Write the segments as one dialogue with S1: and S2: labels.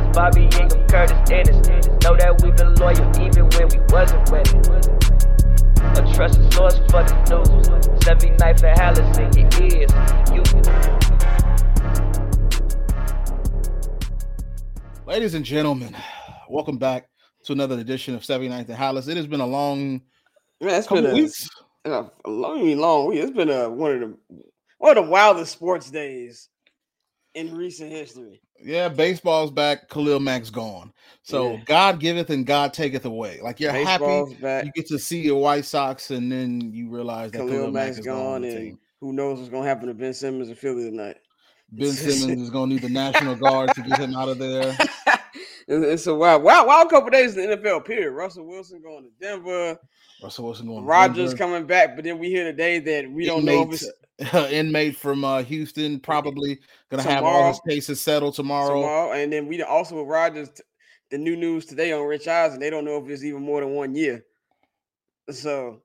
S1: Bobby Ingram, Curtis Ennis. Know that we've been loyal even when we wasn't winning. A trusted source for the news. 79th and Hallis in your ears.
S2: Ladies and gentlemen, welcome back to another edition of 79th and Hallis. It has been a long couple weeks.
S3: A long week. It's been one of the wildest sports days in recent history.
S2: Yeah, baseball's back. Khalil Mack's gone. So God giveth and God taketh away. Like you're baseball's happy back. You get to see your White Sox, and then you realize that Khalil Mack is gone. And
S3: who knows what's going to happen to Ben Simmons in Philly tonight?
S2: Ben Simmons is going to need the National Guard to get him out of there.
S3: It's a wild couple days in the NFL. Period. Russell Wilson going to Denver. Rodgers coming back, but then we hear today that we don't know if it's
S2: inmate from Houston probably going to have all his cases settled tomorrow.
S3: And then we also with Rodgers, the new news today on Rich Eisen, they don't know if it's even more than 1 year. So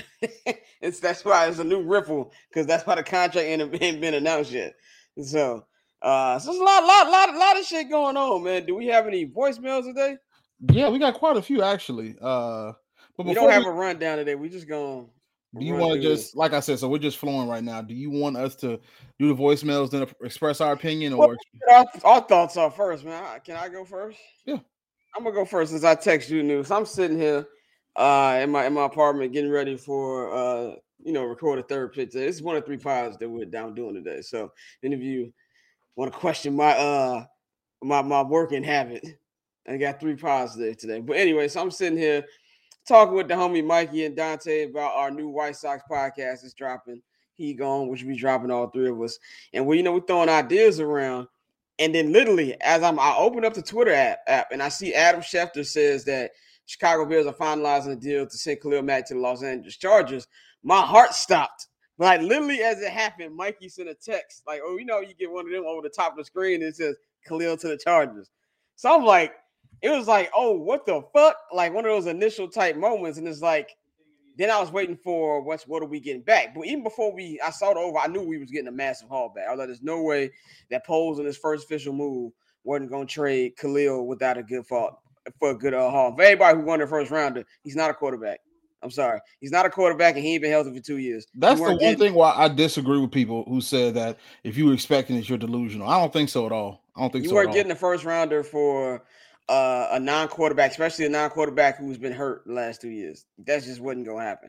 S3: that's why it's a new ripple, because that's why the contract ain't been announced yet. So there's a lot of shit going on, man. Do we have any voicemails today?
S2: Yeah, we got quite a few actually. But
S3: we don't have a rundown today. We just going.
S2: Do you want to just, like I said, so we're just flowing right now. Do you want us to do the voicemails and express our opinion, or
S3: our thoughts are first, man? Can I go first?
S2: Yeah,
S3: I'm gonna go first since I text you news. I'm sitting here in my apartment getting ready for record a third pitch. This is one of 3 pods that we're down doing today. So any of you want to question my my working habit, I got 3 pods today. But anyway, so I'm sitting here talking with the homie Mikey and Dante about our new White Sox podcast is dropping. He gone, which we dropping all 3 of us. And we're throwing ideas around. And then literally, as I open up the Twitter app and I see Adam Schefter says that Chicago Bears are finalizing a deal to send Khalil Mack to the Los Angeles Chargers, my heart stopped. Like literally as it happened, Mikey sent a text like, "Oh, you get one of them over the top of the screen and it says Khalil to the Chargers." So I'm like, it was like, oh, what the fuck? Like one of those initial type moments. And it's like, then I was waiting for what are we getting back? But even before I saw the over, I knew we was getting a massive haul back. I was like, there's no way that Poles in his first official move wasn't going to trade Khalil without a good fault for a good haul. For everybody who won their first rounder, he's not a quarterback. I'm sorry. He's not a quarterback, and he ain't been healthy for 2 years.
S2: That's the one thing why I disagree with people who said that if you were expecting it, you're delusional. I don't think so at all. I don't think so at all.
S3: You weren't getting the first rounder for a non-quarterback, especially a non-quarterback who's been hurt the last 2 years. That just wasn't going to happen.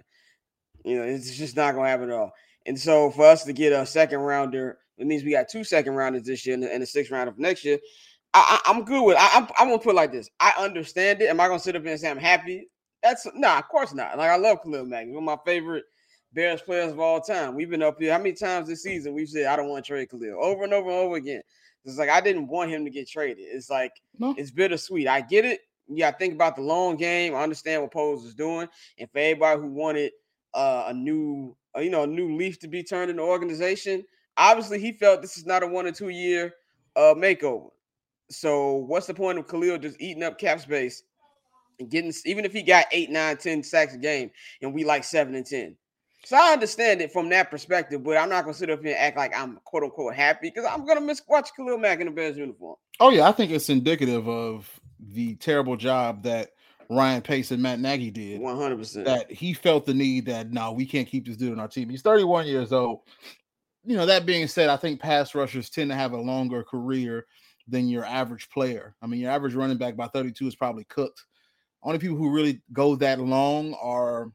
S3: It's just not going to happen at all. And so for us to get a second rounder, it means we got 2 second rounders this year and a 6th rounder for next year. I'm good with it. I'm going to put it like this. I understand it. Am I going to sit up here and say I'm happy? Of course not. Like, I love Khalil Mack. He's one of my favorite Bears players of all time. We've been up here. How many times this season we've said, I don't want to trade Khalil? Over and over and over again. It's like, I didn't want him to get traded. It's like, It's bittersweet. I get it. You got to think about the long game. I understand what Poles is doing. And for everybody who wanted a new leaf to be turned in the organization, obviously he felt this is not a 1 or 2 year makeover. So what's the point of Khalil just eating up cap space and getting, even if he got 8, 9, 10 sacks a game and we like 7 and 10? So I understand it from that perspective, but I'm not going to sit up here and act like I'm quote unquote happy because I'm going to watch Khalil Mack in the Bears uniform.
S2: Oh yeah, I think it's indicative of the terrible job that Ryan Pace and Matt Nagy did.
S3: 100%.
S2: That he felt the need that we can't keep this dude on our team. He's 31 years old. That being said, I think pass rushers tend to have a longer career than your average player. I mean, your average running back by 32 is probably cooked. Only people who really go that long are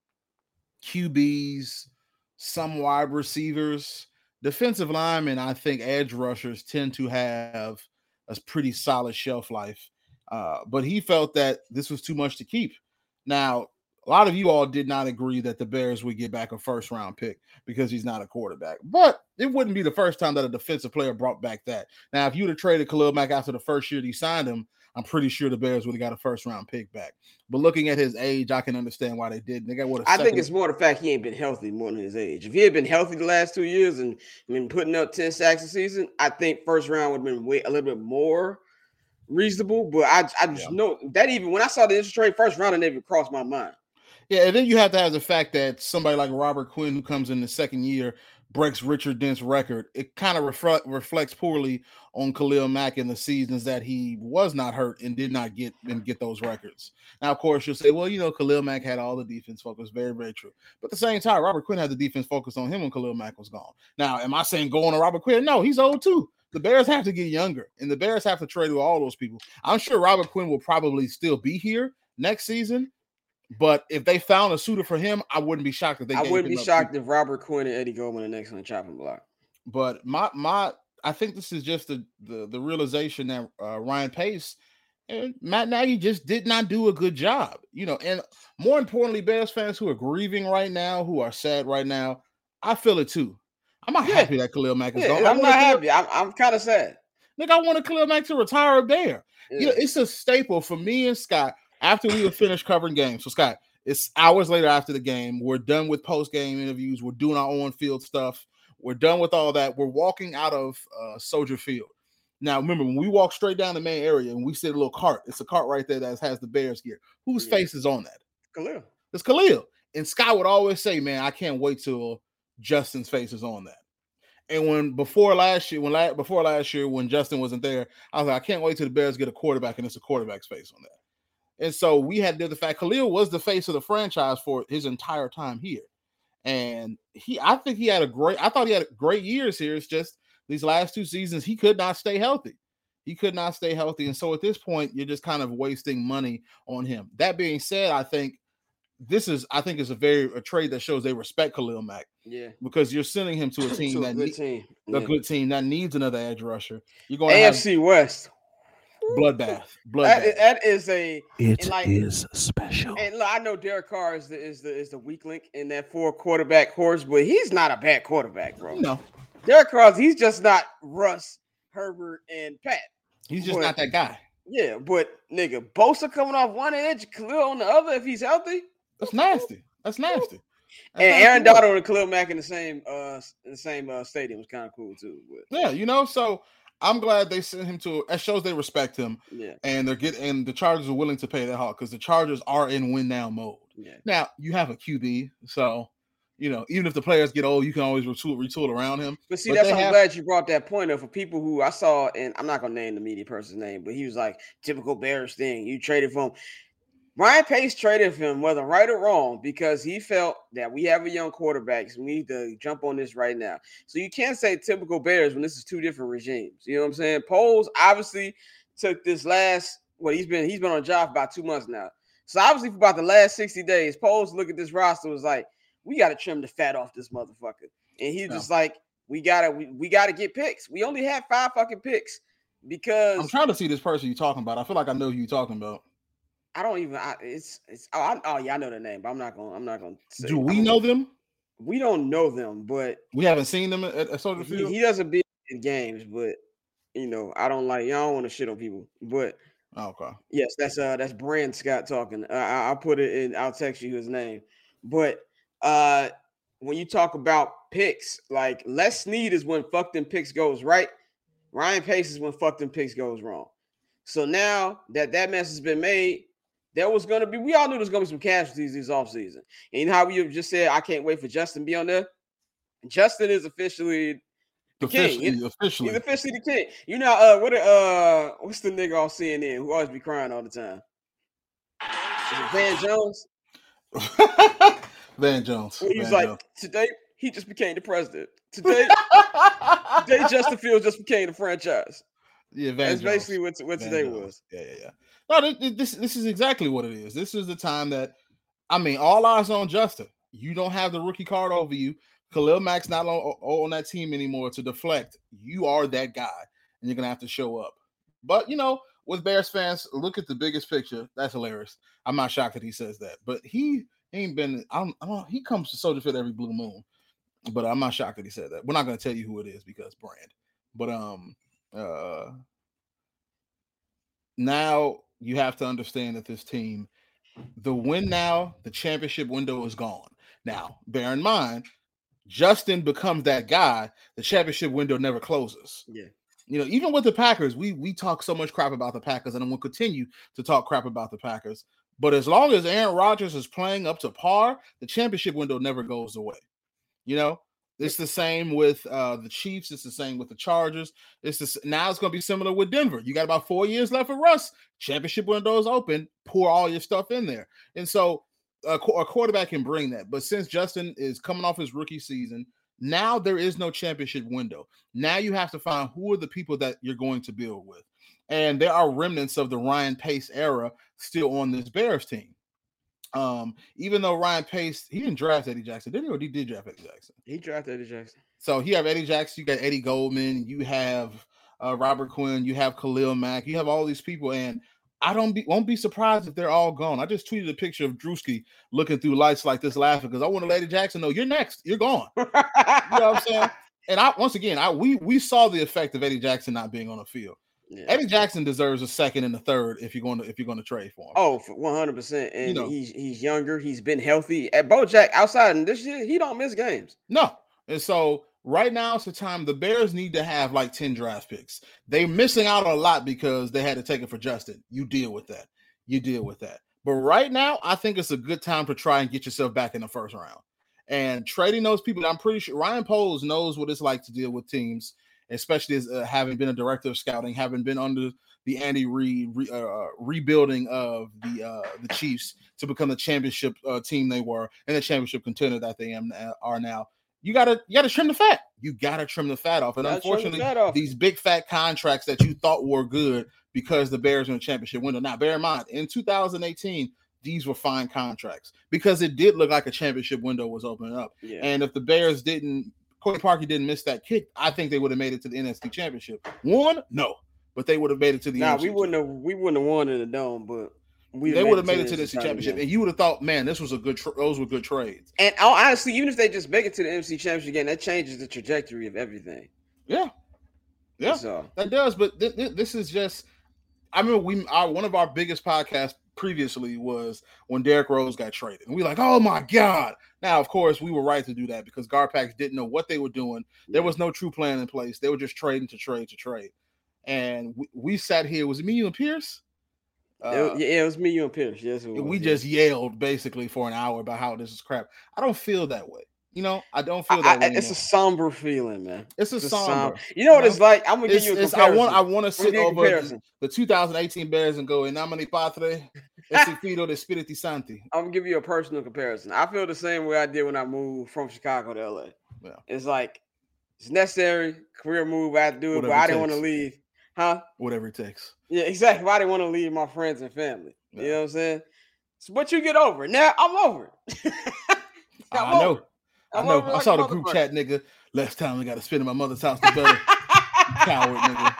S2: QBs, some wide receivers, defensive linemen. I think edge rushers tend to have a pretty solid shelf life. But he felt that this was too much to keep. Now, a lot of you all did not agree that the Bears would get back a first-round pick because he's not a quarterback. But it wouldn't be the first time that a defensive player brought back that. Now, if you would have traded Khalil Mack after the first year that he signed him, I'm pretty sure the Bears would have got a first-round pick back. But looking at his age, I can understand why they didn't. They got
S3: I think it's more the fact he ain't been healthy more than his age. If he had been healthy the last 2 years and been putting up 10 sacks a season, I think first round would have been a little bit more reasonable. But I just know that even when I saw the interest rate first round, it never crossed my mind.
S2: Yeah, and then you have to have the fact that somebody like Robert Quinn, who comes in the second year, breaks Richard Dent's record, it kind of reflects poorly on Khalil Mack in the seasons that he was not hurt and did not get those records. Now, of course, you'll say, well, Khalil Mack had all the defense focus. Very, very true. But at the same time, Robert Quinn had the defense focus on him when Khalil Mack was gone. Now, am I saying go on to Robert Quinn? No, he's old too. The Bears have to get younger, and the Bears have to trade with all those people. I'm sure Robert Quinn will probably still be here next season. But if they found a suitor for him, I wouldn't be shocked if they.
S3: I wouldn't be shocked if Robert Quinn and Eddie Goldman are next on the chopping block.
S2: But I think this is just the realization that Ryan Pace and Matt Nagy just did not do a good job. And more importantly, Bears fans who are grieving right now, who are sad right now, I feel it too. I'm not happy that Khalil Mack is gone.
S3: I'm not happy. I'm kind of sad.
S2: I wanted Khalil Mack to retire a Bear. Yeah. It's a staple for me and Scott. After we have finished covering games, so Scott, it's hours later after the game. We're done with post-game interviews. We're doing our on-field stuff. We're done with all that. We're walking out of Soldier Field. Now, remember, when we walk straight down the main area and we see a little cart, it's a cart right there that has the Bears gear. Whose face is on that?
S3: Khalil.
S2: It's Khalil. And Scott would always say, man, I can't wait till Justin's face is on that. And before last year, when Justin wasn't there, I was like, I can't wait till the Bears get a quarterback and it's a quarterback's face on that. And so we had the fact Khalil was the face of the franchise for his entire time here. And I thought he had great years here. It's just these last 2 seasons, he could not stay healthy. And so at this point, you're just kind of wasting money on him. That being said, I think it's a trade that shows they respect Khalil Mack.
S3: Yeah.
S2: Because you're sending him to a team good team that needs another edge rusher. You're going
S3: AFC West.
S2: Bloodbath.
S3: That is a.
S4: It is special.
S3: And look, I know Derek Carr is the weak link in that 4 quarterback horse, but he's not a bad quarterback, bro.
S2: No,
S3: Derek Carr, he's just not Russ, Herbert, and Pat.
S2: He's just not that guy.
S3: Yeah, but nigga, Bosa coming off one edge, Khalil on the other. If he's healthy,
S2: that's nasty. And
S3: Aaron Donald and Khalil Mack in the same stadium was kind of cool too. But.
S2: Yeah, so. I'm glad they sent him to. That shows they respect him, and the Chargers are willing to pay that hard because the Chargers are in win now mode.
S3: Yeah.
S2: Now you have a QB, so even if the players get old, you can always retool around him.
S3: But see, I'm glad you brought that point up for people who I saw, and I'm not gonna name the media person's name, but he was like typical Bears thing. You traded for him. Ryan Pace traded for him, whether right or wrong, because he felt that we have a young quarterback, so we need to jump on this right now. So you can't say typical Bears when this is 2 different regimes. You know what I'm saying? Poles obviously took this he's been on a job for about 2 months now. So obviously for about the last 60 days, Poles look at this roster was like, we got to trim the fat off this motherfucker. And he's just like, we gotta get picks. We only had 5 fucking picks because
S2: I'm trying to see this person you're talking about. I feel like I know who you're talking about.
S3: I don't even. I know the name, but I'm not gonna say.
S2: Do we know them?
S3: We don't know them, but
S2: we haven't seen them at Soldier Field.
S3: He doesn't be in games, but I don't want to shit on people. But
S2: okay,
S3: yes, that's Brand Scott talking. I'll put it in. I'll text you his name. But when you talk about picks, like Les Snead is when fuck them picks goes right. Ryan Pace is when fuck them picks goes wrong. So now that mess has been made. We all knew there was going to be some casualties this offseason. And how we just said, I can't wait for Justin to be on there. Justin is officially the king. He's officially the king. What's the nigga off CNN who always be crying all the time? Is it Van Jones?
S2: Van Jones.
S3: He's today he just became the president. Today Justin Fields just became the franchise.
S2: Yeah,
S3: that's basically what today was.
S2: Yeah. No, this is exactly what it is. This is the time that, all eyes on Justin. You don't have the rookie card over you. Khalil Mack's not on that team anymore to deflect. You are that guy, and you're going to have to show up. But, with Bears fans, look at the biggest picture. That's hilarious. I'm not shocked that he says that. But he ain't been – he comes to Soldier Field every blue moon. But I'm not shocked that he said that. We're not going to tell you who it is because Brand. But now – you have to understand that this team, the championship window is gone. Now, bear in mind, Justin becomes that guy, the championship window never closes.
S3: Yeah.
S2: Even with the Packers, we talk so much crap about the Packers, and we'll continue to talk crap about the Packers. But as long as Aaron Rodgers is playing up to par, the championship window never goes away. It's the same with the Chiefs. It's the same with the Chargers. Now it's going to be similar with Denver. You got about 4 years left for Russ. Championship window is open. Pour all your stuff in there. And so a quarterback can bring that. But since Justin is coming off his rookie season, now there is no championship window. Now you have to find who are the people that you're going to build with. And there are remnants of the Ryan Pace era still on this Bears team. Even though Ryan Pace, he didn't draft Eddie Jackson, did he? Or he did draft Eddie Jackson?
S3: He drafted Eddie Jackson.
S2: So you have Eddie Jackson, you got Eddie Goldman, you have Robert Quinn, you have Khalil Mack, you have all these people, and I won't be surprised if they're all gone. I just tweeted a picture of Drewski looking through lights like this, laughing because I want to let Eddie Jackson know you're next, you're gone. You know what I'm saying? And we saw the effect of Eddie Jackson not being on the field. Yeah. Eddie Jackson deserves a second and a third if you're going to trade for him.
S3: Oh, for 100%. And he's younger. He's been healthy. At Bojack, outside in this year, he don't miss games.
S2: No. And so right now it's the time the Bears need to have like 10 draft picks. They're missing out on a lot because they had to take it for Justin. You deal with that. But right now, I think it's a good time to try and get yourself back in the first round. And trading those people, I'm pretty sure Ryan Poles knows what it's like to deal with teams, especially as having been a director of scouting, having been under the Andy Reid rebuilding of the Chiefs to become the championship team they were and the championship contender that they are now. You gotta trim the fat. You gotta trim the fat off. And unfortunately, these big fat contracts that you thought were good because the Bears are in the championship window. Now, bear in mind, in 2018, these were fine contracts because it did look like a championship window was opening up. Yeah. And if the Bears Cody Parkey didn't miss that kick, I think they would have made it to the NFC Championship. Won? No. But they would have made it to the NFC.
S3: We wouldn't have won in the dome, but
S2: they would have made it to the NFC Championship. And you would have thought, man, those were good trades.
S3: And honestly, even if they just make it to the NFC Championship again, that changes the trajectory of everything.
S2: Yeah. Yeah. So that does, but this is just I remember one of our biggest podcasts previously was when Derrick Rose got traded. And we were like, oh my God. Now, of course, we were right to do that because Garpax didn't know what they were doing. There was no true plan in place. They were just trading to trade. And we sat here. Was it me, you, and Pierce?
S3: It was me, you, and Pierce. Yes,
S2: we just yelled basically for an hour about how this is crap. I don't feel that way. I don't feel that way anymore.
S3: It's a somber feeling, man.
S2: It's a somber.
S3: You know what it's like? I'm gonna give you a comparison.
S2: I want to sit over the 2018 Bears and go, "En nomine Patri, et Filio de Spiriti Sancti."
S3: I'm gonna give you a personal comparison. I feel the same way I did when I moved from Chicago to LA. Yeah. It's like it's necessary career move. I have to do it, but I didn't want to leave. Huh?
S2: Whatever it takes.
S3: Yeah, exactly. I didn't want to leave my friends and family. Yeah. You know what I'm saying? So, but you get over it. Now I'm over it.
S2: I know. I saw the group chat, nigga. Less time we got to spend in my mother's house, the better. Coward, nigga.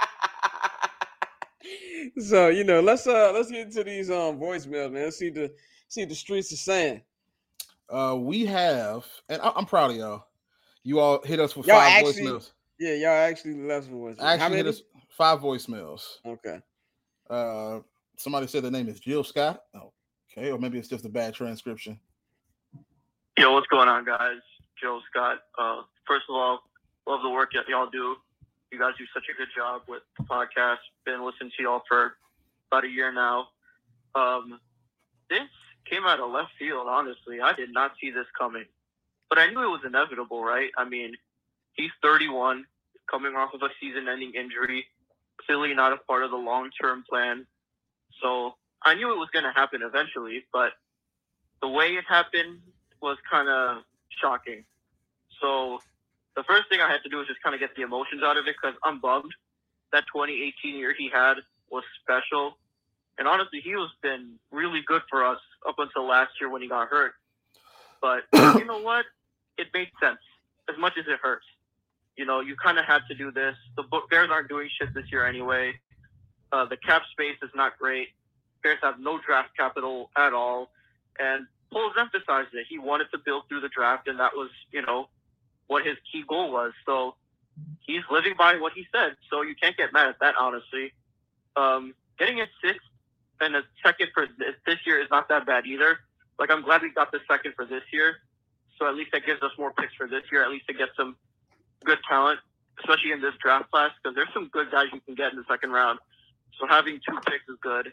S3: So let's get into these voicemails, man. Let's see the streets are saying.
S2: We have, and I'm proud of y'all. You all hit us with 5 voicemails.
S3: Yeah, y'all actually left some voicemails.
S2: How many? Hit us 5 voicemails.
S3: Okay.
S2: Somebody said the name is Jill Scott. Okay, or maybe it's just a bad transcription.
S5: Yo, what's going on, guys? Joe Scott. First of all, love the work that y'all do. You guys do such a good job with the podcast. Been listening to y'all for about a year now. This came out of left field, honestly. I did not see this coming. But I knew it was inevitable, right? I mean, he's 31, coming off of a season-ending injury, clearly not a part of the long-term plan. So I knew it was going to happen eventually, but the way it happened was kind of shocking. So the first thing I had to do was just kind of get the emotions out of it because I'm bummed. That 2018 year he had was special. And honestly, he was been really good for us up until last year when he got hurt. But you know what? It made sense as much as it hurts. You kind of had to do this. The Bears aren't doing shit this year anyway. The cap space is not great. Bears have no draft capital at all. And Poles emphasized it. He wanted to build through the draft, and that was, what his key goal was. So he's living by what he said. So you can't get mad at that, honestly. Getting a 6th and a 2nd for this year is not that bad either. Like, I'm glad we got the 2nd for this year. So at least that gives us more picks for this year, at least to get some good talent, especially in this draft class, because there's some good guys you can get in the 2nd round. So having 2 picks is good.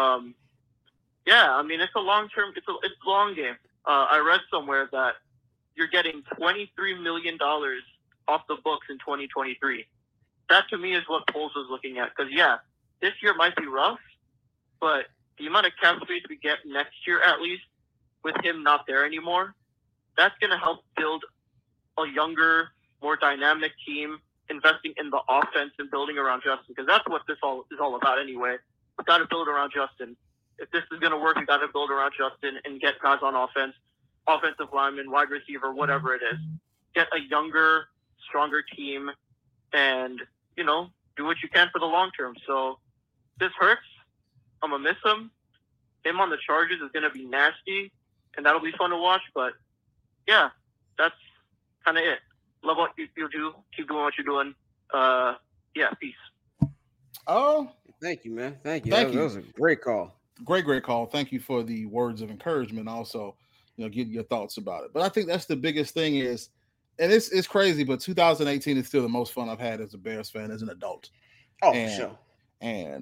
S5: Yeah, I mean, it's a long-term, it's a long game. I read somewhere that you're getting $23 million off the books in 2023. That to me is what Poles was looking at. Because this year might be rough, but the amount of cap space we get next year, at least, with him not there anymore, that's going to help build a younger, more dynamic team, investing in the offense and building around Justin, because that's what this is all about anyway. We've got to build around Justin. If this is going to work, we've got to build around Justin and get guys on offense, offensive lineman, wide receiver, whatever it is. Get a younger, stronger team and, do what you can for the long term. So this hurts. I'm going to miss him. Him on the Chargers is going to be nasty, and that'll be fun to watch. But, yeah, that's kind of it. Love what you do. Keep doing what you're doing. Peace.
S3: Oh, thank you, man. Thank you. That was a great call.
S2: Great call. Thank you for the words of encouragement. Also, getting your thoughts about it. But I think that's the biggest thing is, and it's crazy, but 2018 is still the most fun I've had as a Bears fan, as an adult.
S3: Oh, for sure.
S2: And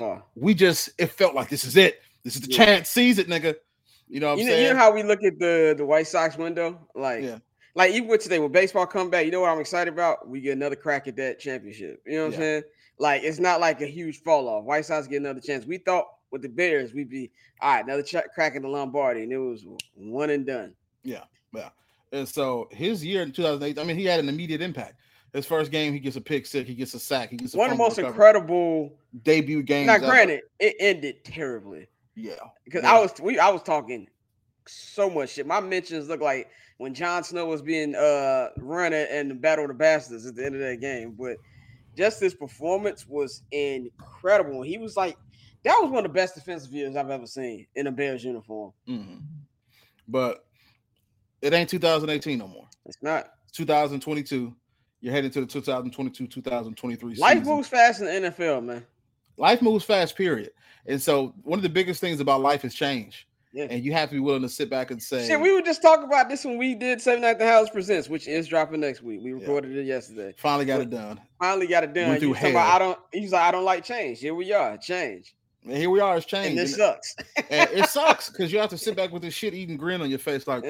S2: it felt like this is it. This is the chance. Seize it, nigga. You know what I'm saying?
S3: You know how we look at the White Sox window? Like even with today, when baseball come back, you know what I'm excited about? We get another crack at that championship. You know what I'm saying? Like, it's not like a huge fall off. White Sox get another chance. We thought with the Bears, we'd be, all right, another crack at the Lombardi, and it was one and done.
S2: Yeah. And so his year in 2008, I mean, he had an immediate impact. His first game, he gets a pick six, he gets a sack, he gets a
S3: one of the most incredible
S2: debut games.
S3: Now, granted, it ended terribly.
S2: Yeah.
S3: Because I was talking so much shit. My mentions look like when Jon Snow was being run in the Battle of the Bastards at the end of that game. But just his performance was incredible. He was like, that was one of the best defensive years I've ever seen in a Bears uniform.
S2: Mm-hmm. But it ain't 2018 no more.
S3: It's not.
S2: It's 2022. You're heading to the 2022-2023 season.
S3: Life moves fast in the NFL, man.
S2: Life moves fast, period. And so one of the biggest things about life is change.
S3: Yeah.
S2: And you have to be willing to sit back and say,
S3: shit, we were just talking about this when we did 7 Night the House Presents, which is dropping next week. We recorded it yesterday.
S2: Finally got it done.
S3: He's like, I don't like change. Here we are, change.
S2: And here we are, it's change.
S3: And this sucks.
S2: And it sucks because you have to sit back with this shit-eating grin on your face like,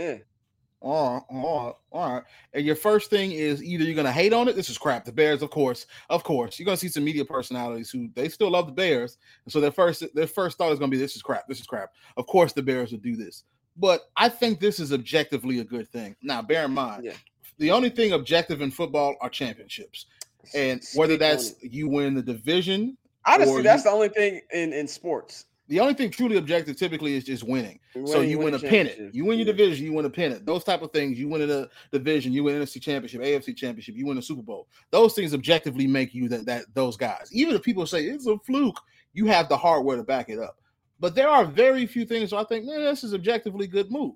S2: all right. And your first thing is either you're going to hate on it. This is crap. The Bears, of course. You're going to see some media personalities who they still love the Bears. And so their first thought is going to be, this is crap. Of course the Bears will do this. But I think this is objectively a good thing. Now, bear in mind, the only thing objective in football are championships. And whether that's you win the division.
S3: Honestly, that's the only thing in sports.
S2: The only thing truly objective typically is just winning. So you win a pennant. You win your division, you win a pennant. Those type of things. You win a division, you win an NFC championship, AFC championship, you win a Super Bowl. Those things objectively make you those guys. Even if people say it's a fluke, you have the hardware to back it up. But there are very few things where I think, man, this is objectively good move.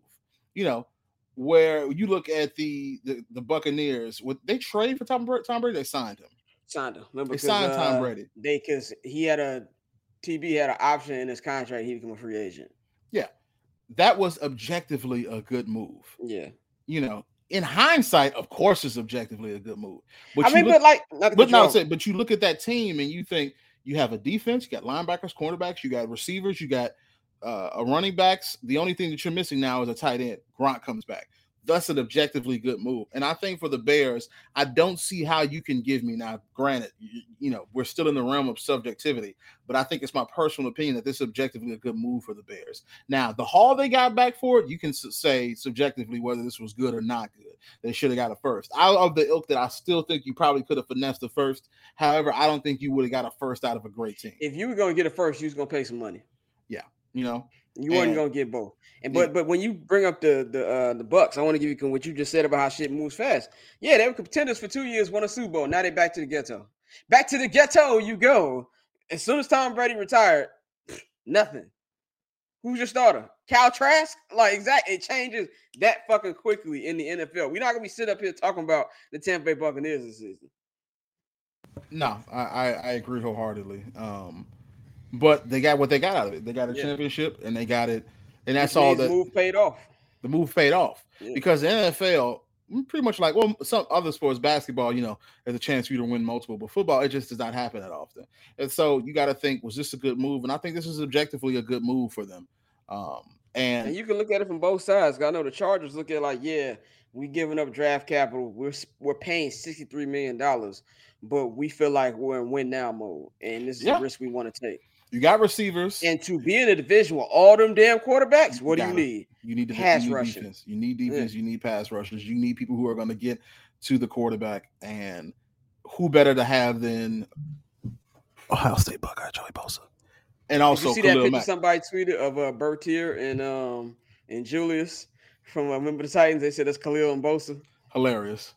S2: Where you look at the Buccaneers, they trade for Tom Brady, they signed him.
S3: Remember,
S2: they signed Tom Brady.
S3: Because he had TB had an option in his contract, he became a free agent.
S2: Yeah. That was objectively a good move.
S3: Yeah.
S2: In hindsight, of course, it's objectively a good move. But you look at that team and you think you have a defense, you got linebackers, cornerbacks, you got receivers, you got a running backs. The only thing that you're missing now is a tight end. Gronk comes back. That's an objectively good move. And I think for the Bears, I don't see how you can give me now, granted, we're still in the realm of subjectivity, but I think it's my personal opinion that this is objectively a good move for the Bears. Now, the haul they got back for it, you can say subjectively whether this was good or not good. They should have got a first. Out of the ilk that I still think you probably could have finessed the first. However, I don't think you would have got a first out of a great team.
S3: If you were going to get a first, you was going to pay some money.
S2: Yeah.
S3: You weren't gonna get both. But when you bring up the Bucks, I want to give you what you just said about how shit moves fast. Yeah, they were contenders for 2 years, won a Super Bowl. Now they back to the ghetto. Back to the ghetto you go. As soon as Tom Brady retired, nothing. Who's your starter? Cal Trask? Like, exactly. It changes that fucking quickly in the NFL. We're not gonna be sitting up here talking about the Tampa Bay Buccaneers this season.
S2: No, I agree wholeheartedly. But they got what they got out of it. They got a championship, and they got it, and that's all. The
S3: move paid off.
S2: The move paid off because the NFL, pretty much like some other sports, basketball, there's a chance for you to win multiple, but football, it just does not happen that often. And so you got to think, was this a good move? And I think this is objectively a good move for them. And
S3: you can look at it from both sides. I know the Chargers look at it like, We giving up draft capital. We're paying $63 million, but we feel like we're in win now mode, and this is a risk we want to take.
S2: You got receivers,
S3: and to be in a division with all them damn quarterbacks, what do you need?
S2: You need
S3: pass rushing.
S2: Defense. You need defense. You need pass rushers. You need people who are going to get to the quarterback, and who better to have than
S4: Ohio State Buckeye Joey Bosa.
S2: And also,
S3: did you see that picture somebody tweeted of Bertier and Julius from Remember the Titans? They said that's Khalil and Bosa.
S2: Hilarious.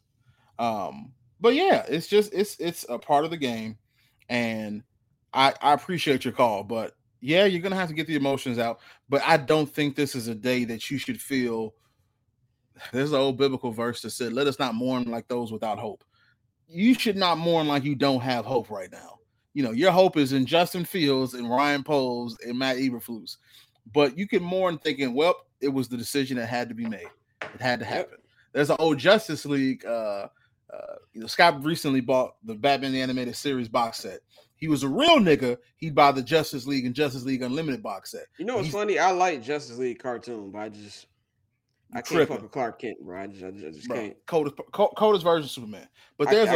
S2: But yeah, it's just it's a part of the game, and I appreciate your call. But yeah, you're gonna have to get the emotions out. But I don't think this is a day that you should feel. There's an old biblical verse that said, "Let us not mourn like those without hope." You should not mourn like you don't have hope right now. You know, your hope is in Justin Fields and Ryan Poles and Matt Eberflus. But you can mourn thinking, well, it was the decision that had to be made. It had to happen. There's an old Justice League. Scott recently bought the Batman the Animated Series box set. He was a real nigga. He'd buy the Justice League and Justice League Unlimited box set.
S3: You know what's funny? I like Justice League cartoon, but I can't fuck with Clark Kent, bro. I just can't.
S2: Coldest version of Superman. But there's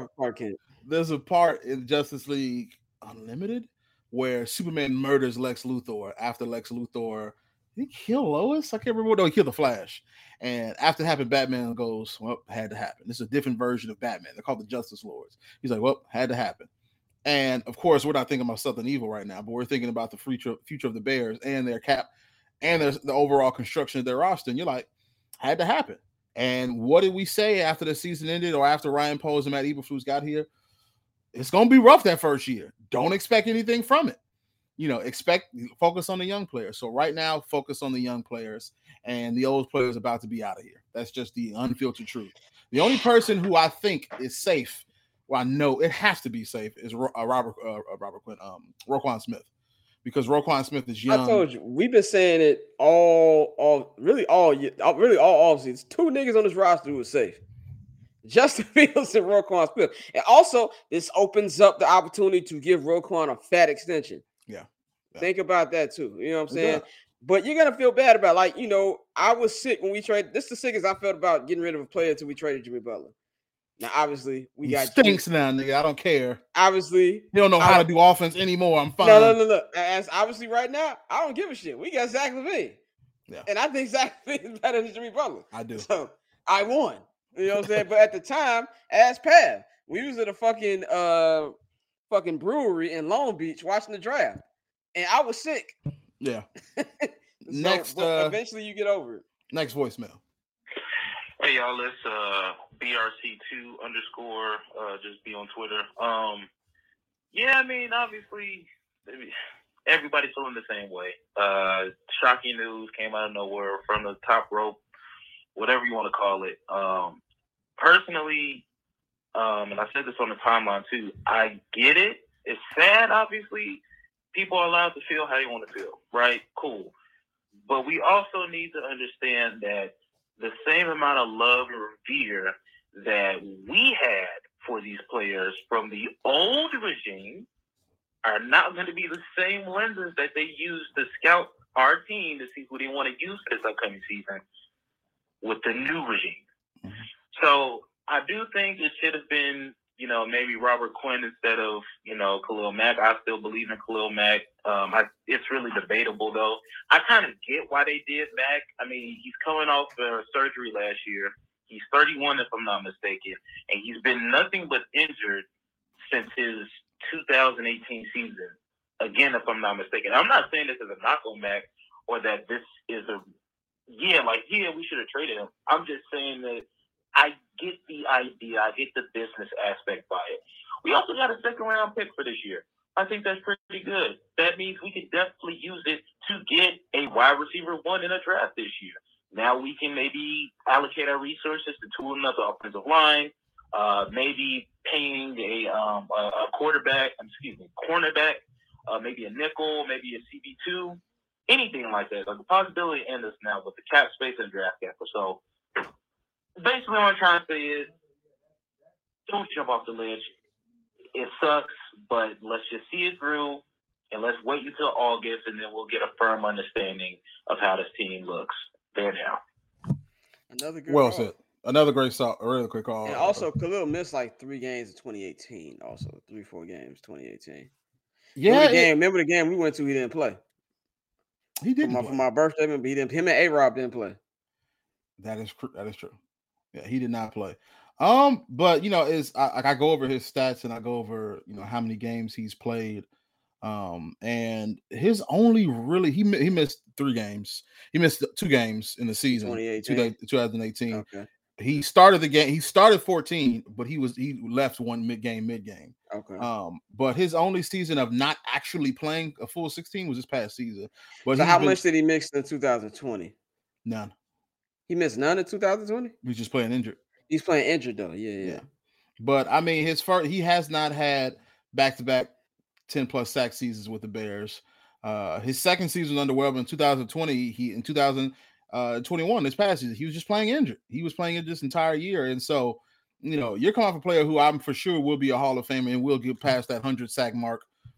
S2: a part in Justice League Unlimited where Superman murders Lex Luthor after Lex Luthor. Did he kill Lois? I can't remember. No, he killed the Flash. And after it happened, Batman goes, well, had to happen. This is a different version of Batman. They're called the Justice Lords. He's like, well, had to happen. And of course, we're not thinking about Southern Evil right now, but we're thinking about the future of the Bears and their cap and the overall construction of their roster. And you're like, had to happen. And what did we say after the season ended or after Ryan Poles and Matt Eberflus got here? It's going to be rough that first year. Don't expect anything from it. Focus on the young players. So right now, focus on the young players, and the old players about to be out of here. That's just the unfiltered truth. The only person who I think is safe, well, I know it has to be safe, is Roquan Smith, because Roquan Smith is young.
S3: I told you, we've been saying it all offseason. It's two niggas on this roster who are safe. Justin Fields and Roquan Smith. And also, this opens up the opportunity to give Roquan a fat extension.
S2: Yeah.
S3: Think about that too. You know what I'm saying? Yeah. But you're gonna feel bad about I was sick when we traded. This is the sickest I felt about getting rid of a player until we traded Jimmy Butler. Now, obviously, we got
S2: stinks now, nigga. I don't care.
S3: Obviously,
S2: you don't know how to do offense anymore. I'm fine.
S3: No. As obviously right now, I don't give a shit. We got Zach LaVine. Yeah. And I think Zach LaVine is better than Jimmy Butler.
S2: I do.
S3: So I won. You know what I'm saying? But at the time, as Pav, we was at a fucking brewery in Long Beach watching the draft. And I was sick.
S2: Yeah.
S3: Next, eventually you get over it.
S2: Next voicemail.
S5: Hey y'all, it's BRC2 _ just be on Twitter. Yeah, I mean, obviously everybody's feeling the same way. Shocking news came out of nowhere from the top rope, whatever you want to call it. Personally, and I said this on the timeline too, I get it. It's sad, obviously. People are allowed to feel how they want to feel, right? Cool. But we also need to understand that the same amount of love and revere that we had for these players from the old regime are not going to be the same lenses that they use to scout our team to see who they want to use for this upcoming season with the new regime. Mm-hmm. So I do think it should have been, maybe Robert Quinn instead of, Khalil Mack. I still believe in Khalil Mack. It's really debatable, though. I kind of get why they did Mack. I mean, he's coming off surgery last year. He's 31, if I'm not mistaken, and he's been nothing but injured since his 2018 season. Again, if I'm not mistaken. I'm not saying this is a knock on Mack or that this is we should have traded him. I'm just saying that I get the idea. I get the business aspect by it. We also got a second-round pick for this year. I think that's pretty good. That means we could definitely use it to get a wide receiver 1 in a draft this year. Now we can maybe allocate our resources to tooling up the offensive line, maybe paying a cornerback, maybe a nickel, maybe a CB2, anything like that. Like the possibility ends us now with the cap space and draft capital. So basically, what I'm trying to say is, don't jump off the ledge. It sucks, but let's just see it through, and let's wait until August, and then we'll get a firm understanding of how this team looks there now.
S3: Another good
S2: well said. Another great call, a really quick call.
S3: And also, Khalil missed like 3 games in 2018. Also, 3-4 games 2018.
S2: Yeah,
S3: remember the game we went to? He didn't play.
S2: He didn't
S3: for my birthday. Remember, he didn't. Him and A-Rob didn't play.
S2: That is true. Yeah, he did not play. But I go over his stats and I go over how many games he's played. And his only really he missed 3 games. He missed 2 games in the season. 2018.
S3: Okay.
S2: He started the game. He started 14, but he left one mid game.
S3: Okay.
S2: But his only season of not actually playing a full 16 was this past season. But
S3: so how much did he miss in 2020?
S2: None.
S3: He missed none in 2020?
S2: He's just playing injured.
S3: He's playing injured though. Yeah.
S2: But I mean, he has not had back-to-back 10+ sack seasons with the Bears. His second season underwhelming in 2020. In 2021, this past season, he was just playing injured. He was playing it this entire year. And so, you're coming off a player who I'm for sure will be a Hall of Famer and will get past that 100 sack mark.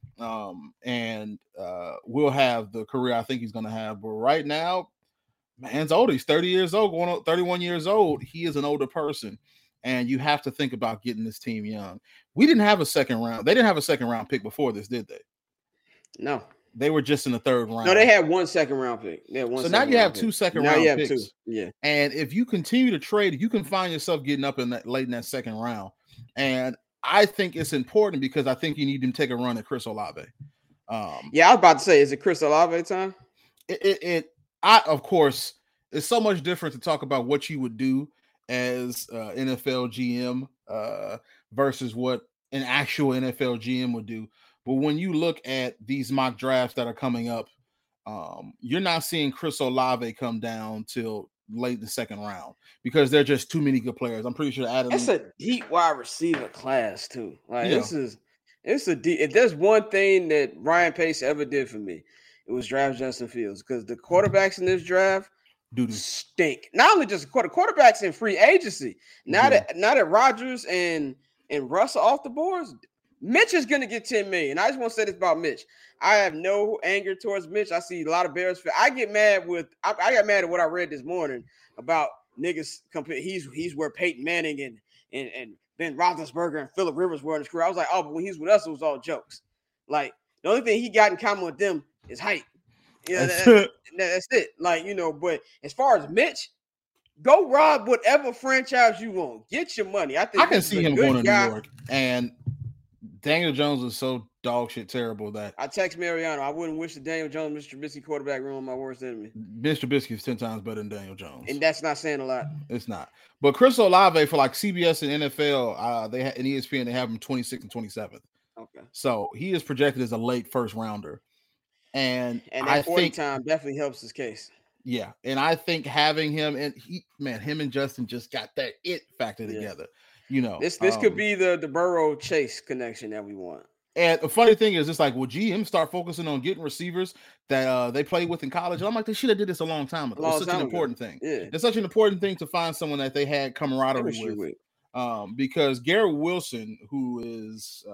S2: And will have the career I think he's going to have. But right now, man's older. He's 30 years old, going on 31 years old. He is an older person. And you have to think about getting this team young. We didn't have a second round. They didn't have a second round pick before this, did they?
S3: No.
S2: They were just in the 3rd round.
S3: No, they had 1 second round pick.
S2: So now you have 2 second round picks. Now you have 2.
S3: Yeah.
S2: And if you continue to trade, you can find yourself getting up late in that second round. And I think it's important because I think you need to take a run at Chris Olave.
S3: I was about to say, is it Chris Olave time?
S2: Of course, it's so much different to talk about what you would do as NFL GM versus what an actual NFL GM would do. But when you look at these mock drafts that are coming up, you're not seeing Chris Olave come down till late in the second round because there are just too many good players. I'm pretty sure Adam.
S3: It's a deep wide receiver class too. Like it's a deep. If there's one thing that Ryan Pace ever did for me, it was draft Justin Fields because the quarterbacks in this draft stink. Not only just quarterbacks in free agency. Now that Rodgers and Russell off the boards, Mitch is going to get $10 million. I just want to say this about Mitch. I have no anger towards Mitch. I see a lot of Bears fans. I got mad at what I read this morning about niggas. He's where Peyton Manning and Ben Roethlisberger and Phillip Rivers were in his career. I was like, oh, but when he's with us, it was all jokes. Like the only thing he got in common with them is height. That's it. Like, but as far as Mitch, go rob whatever franchise you want. Get your money. I
S2: can see him going to New York. And Daniel Jones is so dog shit terrible that
S3: I text Mariano. I wouldn't wish the Daniel Jones, Mr. Trubisky quarterback room my worst enemy.
S2: Mr. Trubisky is 10 times better than Daniel Jones.
S3: And that's not saying a lot.
S2: It's not. But Chris Olave for like CBS and NFL, they and ESPN, they have him 26th and 27th.
S3: Okay.
S2: So he is projected as a late first rounder. And
S3: that 40 time definitely helps his case.
S2: Yeah. And I think having him him and Justin just got that it factor together.
S3: This could be the Burrow Chase connection that we want.
S2: And the funny thing is, it's like, will GM start focusing on getting receivers that they played with in college? And I'm like, they should have did this a long time ago. It's such an important thing. Yeah. It's such an important thing to find someone that they had camaraderie with. Because Garrett Wilson, who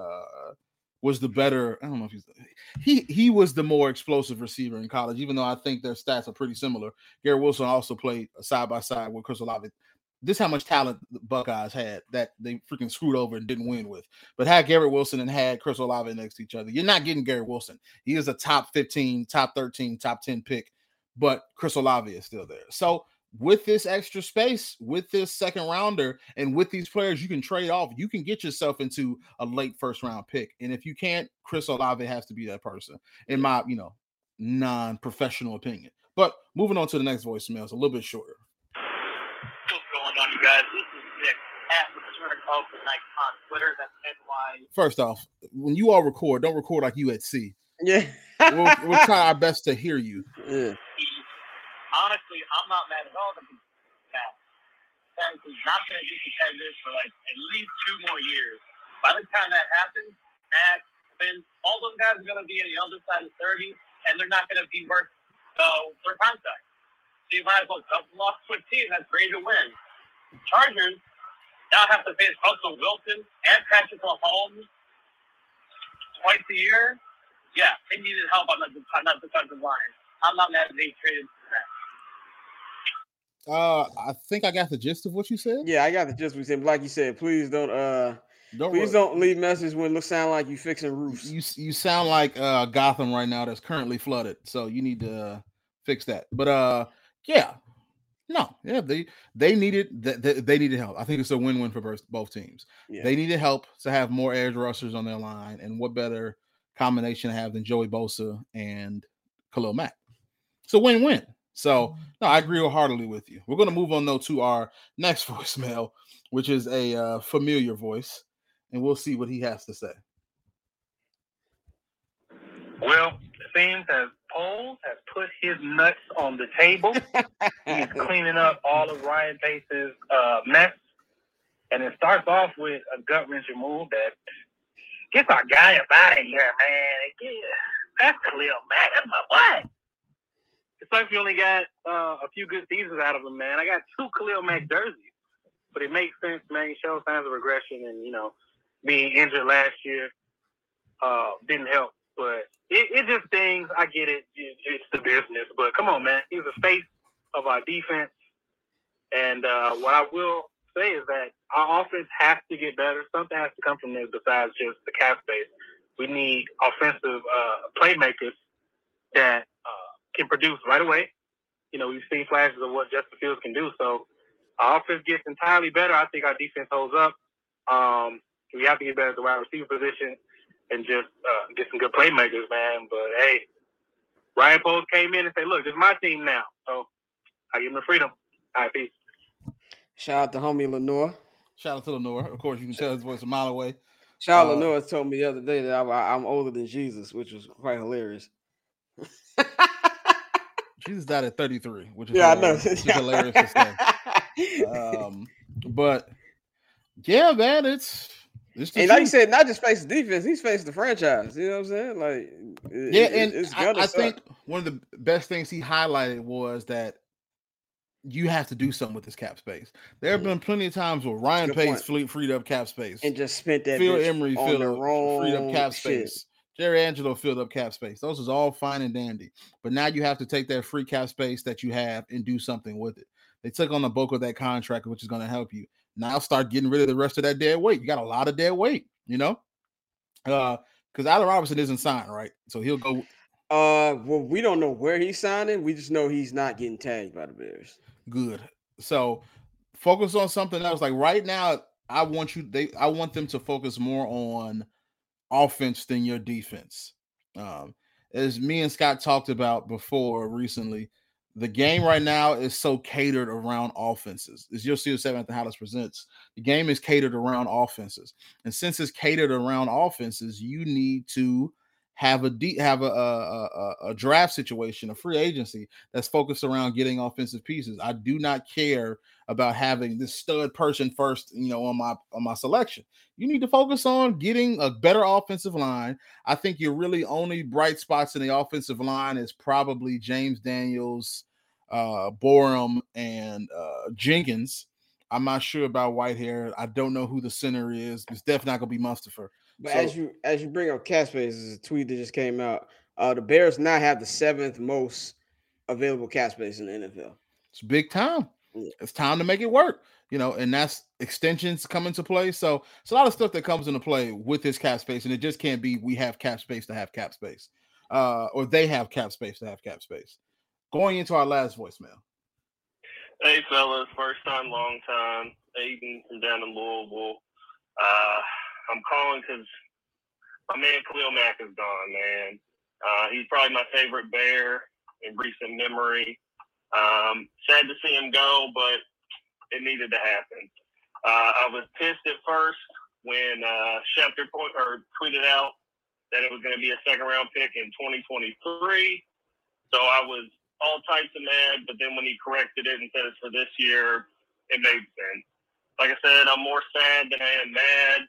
S2: was the better, I don't know if he was the more explosive receiver in college, even though I think their stats are pretty similar. Garrett Wilson also played side by side with Chris Olave. This is how much talent the Buckeyes had that they freaking screwed over and didn't win with. But had Garrett Wilson and had Chris Olave next to each other, you're not getting Garrett Wilson. He is a top 15, top 13, top 10 pick, but Chris Olave is still there. So with this extra space, with this second rounder, and with these players you can trade off, you can get yourself into a late first round pick. And if you can't, Chris Olave has to be that person, in my non-professional opinion. But moving on to the next voicemail, it's a little bit shorter.
S5: On you guys, this is Nick at Return of the Night on Twitter. That's NY.
S2: First off, when you all record, don't record like you at sea.
S3: Yeah,
S2: we'll try our best to hear you.
S3: Yeah.
S5: Honestly, I'm not mad at all. That is not going to be competitive for like at least 2 more years. By the time that happens, Matt, Finn, all those guys are going to be on the other side of 30, and they're not going to be worth their contract. So you might as well double off to a team that's ready to win. Chargers now have to face Russell Wilson and Patrick Mahomes twice a year. Yeah, they needed help on the defensive line. I'm not mad at they traded for that.
S2: I think I got the gist of what you said.
S3: Yeah, I got the gist. We said, like you said, please don't leave messages when it sound like you fixing roofs.
S2: You sound like Gotham right now that's currently flooded, so you need to fix that. But yeah, no, yeah, they needed they needed help. I think it's a win-win for both teams.
S3: Yeah.
S2: They needed help to have more edge rushers on their line, and what better combination to have than Joey Bosa and Khalil Mack? It's a win-win. So no, I agree wholeheartedly with you. We're going to move on though to our next voicemail, which is a familiar voice, and we'll see what he has to say.
S6: Well, it seems as Poles has put his nuts on the table. He's cleaning up all of Ryan Pace's mess. And it starts off with a gut-wrenching move that gets our guy up out of here, man. That's Khalil Mack. That's my boy. It's like we only got a few good seasons out of him, man. I got 2 Khalil Mack jerseys. But it makes sense, man. He shows signs of regression and, being injured last year didn't help. But it just stings. I get it. It's the business. But come on, man. He's the face of our defense. And what I will say is that our offense has to get better. Something has to come from this besides just the cap space. We need offensive playmakers that can produce right away. We've seen flashes of what Justin Fields can do. So our offense gets entirely better. I think our defense holds up. We have to get better at the wide receiver position and just get some good playmakers, man. But, hey, Ryan Poles came in and said, look, this is my team now. So I give him the freedom. All right, peace.
S3: Shout out to homie Lenore.
S2: Shout out to Lenore. Of course, you can tell his voice a mile away.
S3: Shout out Lenore told me the other day that I'm older than Jesus, which was quite hilarious.
S2: Jesus died at 33, which is
S3: hilarious.
S2: Which is hilarious to say. But yeah, man, it's
S3: and like you said, not just face the defense, he's facing the franchise. You know what I'm saying? Like,
S2: it's I think one of the best things he highlighted was that you have to do something with this cap space. There have been plenty of times where Ryan Pace freed up cap space
S3: and just spent that.
S2: Phil Emery freed up cap
S3: shit.
S2: space. Jerry Angelo filled up cap space. Those is all fine and dandy. But now you have to take that free cap space that you have and do something with it. They took on the bulk of that contract, which is going to help you. Now start getting rid of the rest of that dead weight. You got a lot of dead weight, because Allen Robinson isn't signed, right? So he'll go.
S3: Well, we don't know where he's signing. We just know he's not getting tagged by the Bears.
S2: Good. So focus on something else. Like right now, I want them to focus more on offense than your defense. As me and Scott talked about before recently, the game right now is so catered around offenses. As you'll see, Samantha Hollis presents, the game is catered around offenses, and since it's catered around offenses, you need to have a draft situation, a free agency that's focused around getting offensive pieces. I do not care about having this stud person first, on my selection. You need to focus on getting a better offensive line. I think your really only bright spots in the offensive line is probably James Daniels, Borum, and Jenkins. I'm not sure about Whitehair. I don't know who the center is. It's definitely not going to be Mustafa.
S3: But as you bring up cap space, there's a tweet that just came out. The Bears now have the 7th most available cap space in the NFL.
S2: It's big time. It's time to make it work, and that's extensions come into play. So it's a lot of stuff that comes into play with this cap space, and it just can't be we have cap space to have cap space, or they have cap space to have cap space. Going into our last voicemail.
S5: Hey, fellas, first time, long time. Aiden from down in Louisville. I'm calling because my man Khalil Mack is gone, man. He's probably my favorite Bear in recent memory. Sad to see him go, but it needed to happen. I was pissed at first when Schefter tweeted out that it was going to be a second-round pick in 2023. So I was all types of mad, but then when he corrected it and said it's for this year, it made sense. Like I said, I'm more sad than I am mad.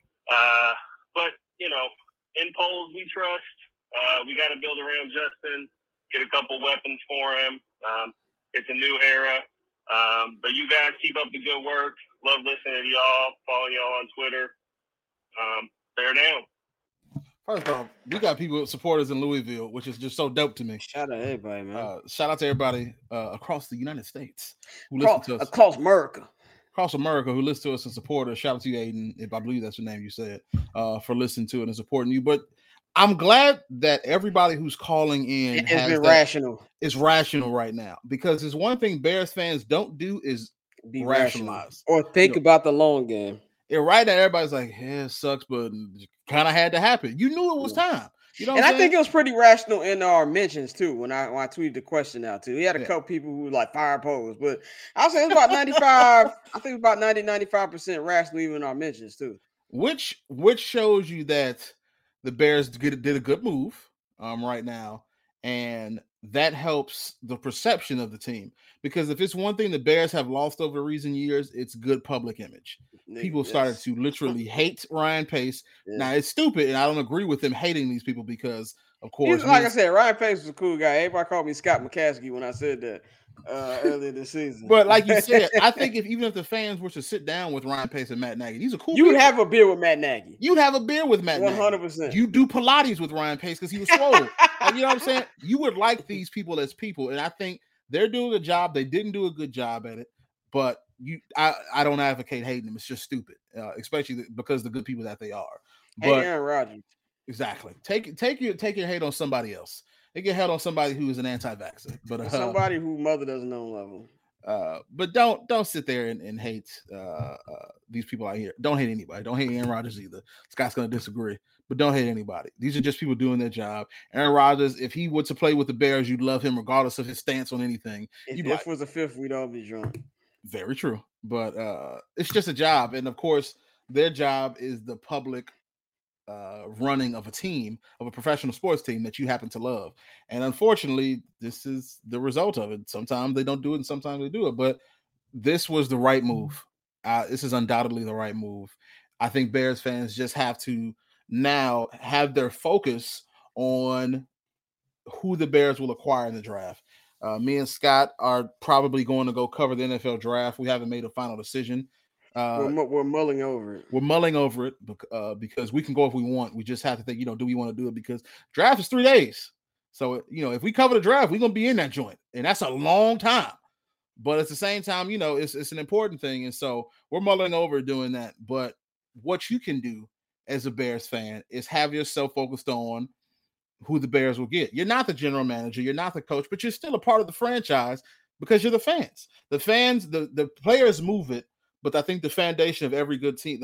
S5: But, in Poles we trust. We got to build around Justin, get a couple weapons for him. It's a new era. But you guys keep up the good work. Love listening to y'all. Follow y'all on Twitter. Bear down.
S2: First off, we got people supporters in Louisville, which is just so dope to me.
S3: Shout out to everybody, man.
S2: Shout out to everybody across the United States who listen to us.
S3: Across America.
S2: Across America who listen to us and support us. Shout out to you, Aiden, if I believe that's the name you said, for listening to it and supporting you. But I'm glad that everybody who's calling in
S3: has been rational.
S2: Is rational right now, because there's one thing Bears fans don't do is
S3: be
S2: rationalize
S3: or think about the long game.
S2: Yeah, right now everybody's like, yeah, it sucks, but kind of had to happen. You knew it was time. You know,
S3: and I think it was pretty rational in our mentions too. When I tweeted the question out too, he had a couple people who were like fire pose, but I'll say it's about 95. I think about 95% rational even in our mentions too.
S2: Which shows you that the Bears did a good move right now, and that helps the perception of the team. Because if it's one thing the Bears have lost over recent years, it's good public image. People started to literally hate Ryan Pace. Yeah. Now, it's stupid, and I don't agree with them hating these people because, of course...
S3: Like I said, Ryan Pace was a cool guy. Everybody called me Scott McCaskey when I said that earlier this season.
S2: But like you said, I think even if the fans were to sit down with Ryan Pace and Matt Nagy, these are cool
S3: You would have a beer with Matt Nagy.
S2: You'd have a beer with Matt
S3: 100%.
S2: Nagy. You do Pilates with Ryan Pace because he was swole. Like, you know what I'm saying? You would like these people as people, and I think they're doing a job. They didn't do a good job at it, but I don't advocate hating them. It's just stupid, especially because the good people that they are. But
S3: Aaron Rodgers.
S2: Exactly. Take your hate on somebody else. They get hate on somebody who is an anti-vaxxer, but
S3: somebody whose mother doesn't know level.
S2: But don't sit there and hate these people out here. Don't hate anybody. Don't hate Aaron Rodgers either. Scott's going to disagree, but don't hate anybody. These are just people doing their job. Aaron Rodgers, if he were to play with the Bears, you'd love him regardless of his stance on anything.
S3: If this was a fifth, we'd all be drunk.
S2: Very true. But it's just a job. And of course, their job is the public running of a team, of a professional sports team that you happen to love. And unfortunately, this is the result of it. Sometimes they don't do it and sometimes they do it, but this was the right move. This is undoubtedly the right move. I think Bears fans just have to now have their focus on who the Bears will acquire in the draft. Me and Scott are probably going to go cover the NFL draft. We haven't made a final decision.
S3: We're mulling over it.
S2: We're mulling over it because we can go if we want. We just have to think, do we want to do it? Because draft is 3 days. So, if we cover the draft, we're going to be in that joint. And that's a long time. But at the same time, it's an important thing. And so we're mulling over doing that. But what you can do as a Bears fan is have yourself focused on who the Bears will get. You're not the general manager. You're not the coach, but you're still a part of the franchise because you're the fans. The fans, the players move it. But I think the foundation of every good team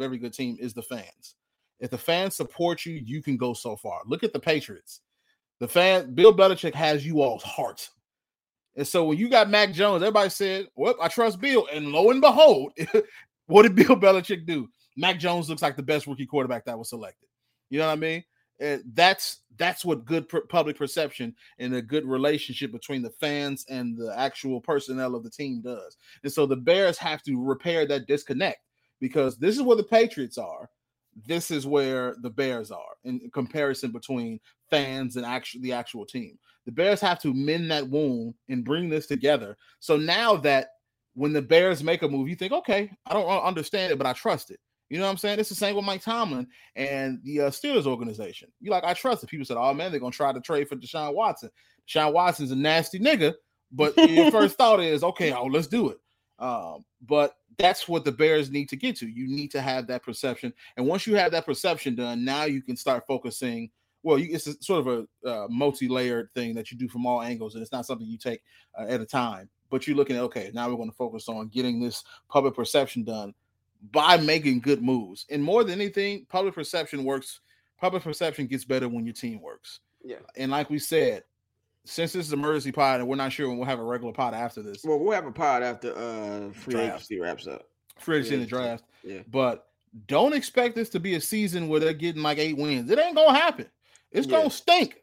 S2: is the fans. If the fans support you, you can go so far. Look at the Patriots. Bill Belichick has you all's heart. And so when you got Mac Jones, everybody said, well, I trust Bill. And lo and behold, what did Bill Belichick do? Mac Jones looks like the best rookie quarterback that was selected. You know what I mean? That's what good public perception and a good relationship between the fans and the actual personnel of the team does. And so the Bears have to repair that disconnect because this is where the Patriots are. This is where the Bears are in comparison between fans and the actual team. The Bears have to mend that wound and bring this together. So now that when the Bears make a move, you think, okay, I don't understand it, but I trust it. You know what I'm saying? It's the same with Mike Tomlin and the Steelers organization. You're like, I trust it. People said, oh, man, they're going to try to trade for Deshaun Watson. Deshaun Watson's a nasty nigga, but your first thought is, okay, let's do it. But that's what the Bears need to get to. You need to have that perception. And once you have that perception done, now you can start focusing. Well, it's sort of a multi-layered thing that you do from all angles, and it's not something you take at a time. But you're looking at, okay, now we're going to focus on getting this public perception done by making good moves. And more than anything, public perception works. Public perception gets better when your team works.
S3: Yeah. And
S2: like we said, since this is an emergency pod and we're not sure when we'll have a regular pod after this.
S3: Well, we'll have a pod after free agency wraps up.
S2: Free agency in the draft.
S3: Yeah.
S2: But don't expect this to be a season where they're getting like 8 wins. It ain't going to happen. It's going to stink.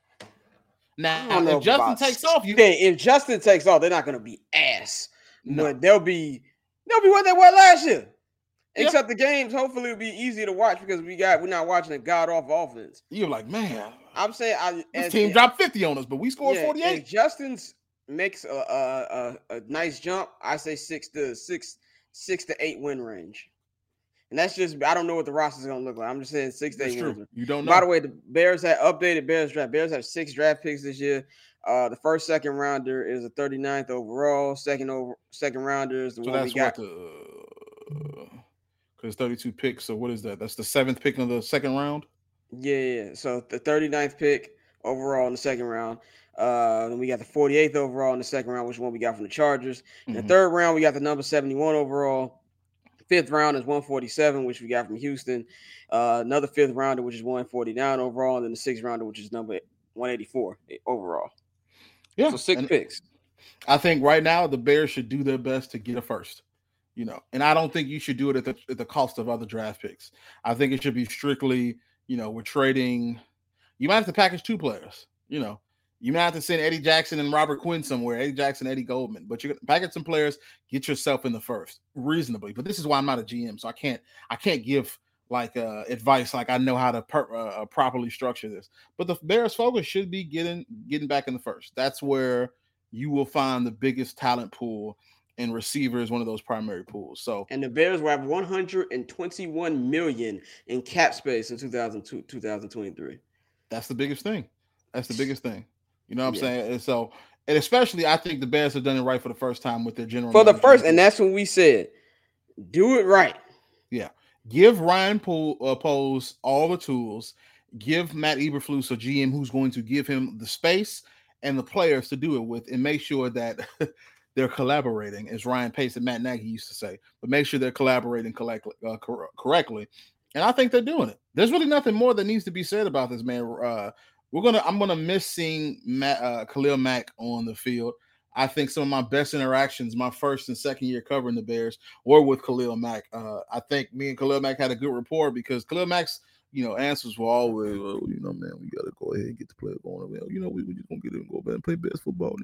S2: Now, if Justin takes off,
S3: if Justin takes off, they're not going to be ass. No. But they'll be what they were last year. Except the games, hopefully, it'll be easier to watch because we're not watching a god-awful offense.
S2: You're like, man.
S3: I'm saying
S2: this team dropped 50 on us, but we scored 48.
S3: If Justin makes a nice jump, I say 6 to 8 win range. And that's just, I don't know what the roster is going to look like. I'm just saying 6 to 8 wins.
S2: You don't know.
S3: By the way, the Bears had updated Bears draft. Bears have 6 draft picks this year. The first second rounder is a 39th overall. Second rounder is the one we got.
S2: Because 32 picks. So what is that? That's the 7th pick of the second round?
S3: Yeah. So the 39th pick overall in the second round. Then we got the 48th overall in the second round, which is one we got from the Chargers. In the third round, we got the number 71 overall. 5th round is 147, which we got from Houston. Another 5th rounder, which is 149 overall, and then the 6th rounder, which is number 184 overall.
S2: Yeah.
S3: So 6 picks.
S2: I think right now the Bears should do their best to get a first. And I don't think you should do it at the cost of other draft picks. I think it should be strictly, we're trading. You might have to package 2 players. You might have to send Eddie Jackson and Robert Quinn somewhere. Eddie Jackson, Eddie Goldman. But you package some players, get yourself in the first reasonably. But this is why I'm not a GM, so I can't give like advice like I know how to properly structure this. But the Bears' focus should be getting back in the first. That's where you will find the biggest talent pool, and receiver is one of those primary pools. So, and
S3: the Bears will have $121 million in cap space in 2023.
S2: That's the biggest thing. You know what I'm saying? And so, and especially, I think the Bears have done it right for the first time with their general manager.
S3: And that's when we said, do it right.
S2: Yeah. Give Ryan Poles all the tools. Give Matt Eberflus a GM who's going to give him the space and the players to do it with, and make sure that they're collaborating, as Ryan Pace and Matt Nagy used to say. But make sure they're collaborating correctly. And I think they're doing it. There's really nothing more that needs to be said about this, man. I'm gonna miss seeing Khalil Mack on the field. I think some of my best interactions, my first and second year covering the Bears, were with Khalil Mack. I think me and Khalil Mack had a good rapport because Khalil Mack's, answers were always, man, we gotta go ahead and get the player going. We just gonna get him and go back and play best football.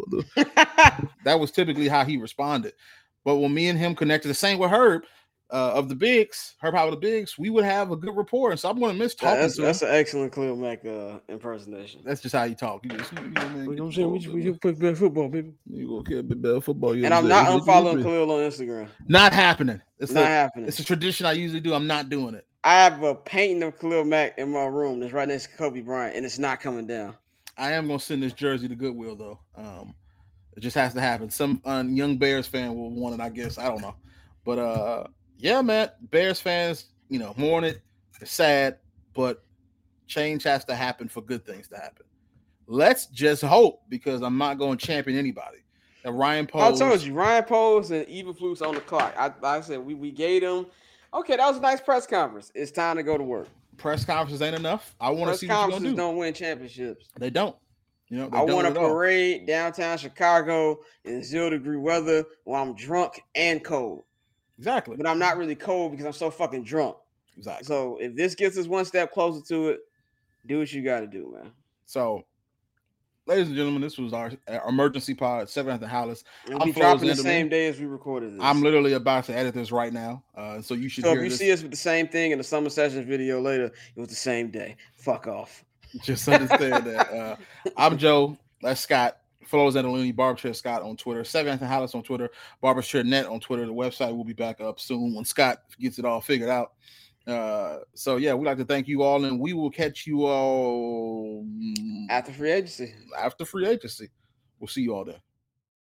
S2: That was typically how he responded. But when me and him connected, the same with Herb. Of the Bigs, Herb Howard of the Bigs, we would have a good rapport. And so I'm going to miss talking to him.
S3: That's an excellent Khalil Mack impersonation.
S2: That's just how you talk. We
S3: play better football, baby.
S2: You go get better football.
S3: And I'm not unfollowing Khalil on Instagram.
S2: Not happening.
S3: It's not happening.
S2: It's a tradition I usually do. I'm not doing it.
S3: I have a painting of Khalil Mack in my room that's right next to Kobe Bryant, and it's not coming down.
S2: I am going to send this jersey to Goodwill, though. It just has to happen. Some young Bears fan will want it, I guess. I don't know. But, yeah, man, Bears fans, mourn it. It's sad, but change has to happen for good things to happen. Let's just hope, because I'm not going to champion anybody, that Ryan Poles.
S3: I told you, Ryan Poles and Eberflus on the clock. I said we gave them. Okay, that was a nice press conference. It's time to go to work.
S2: Press conferences ain't enough. I want to see what you're going to do.
S3: Don't win championships.
S2: They don't.
S3: I want a parade downtown Chicago in 0-degree weather while I'm drunk and cold.
S2: Exactly.
S3: But I'm not really cold because I'm so fucking drunk.
S2: Exactly.
S3: So if this gets us one step closer to it, do what you got to do, man.
S2: So, ladies and gentlemen, this was our emergency pod, 7 at the Hollis.
S3: We'll be dropping the same day as we recorded this.
S2: I'm literally about to edit this right now. So you should hear this.
S3: So if you see us with the same thing in the Summer Sessions video later, it was the same day. Fuck off.
S2: Just understand that. I'm Joe. That's Scott. Follow us at Looney Barbershop Scott on Twitter, 7th and Hollis on Twitter, Barbershop.net on Twitter. The website will be back up soon when Scott gets it all figured out. So yeah, we'd like to thank you all, and we will catch you all
S3: after free agency.
S2: We'll see you all there.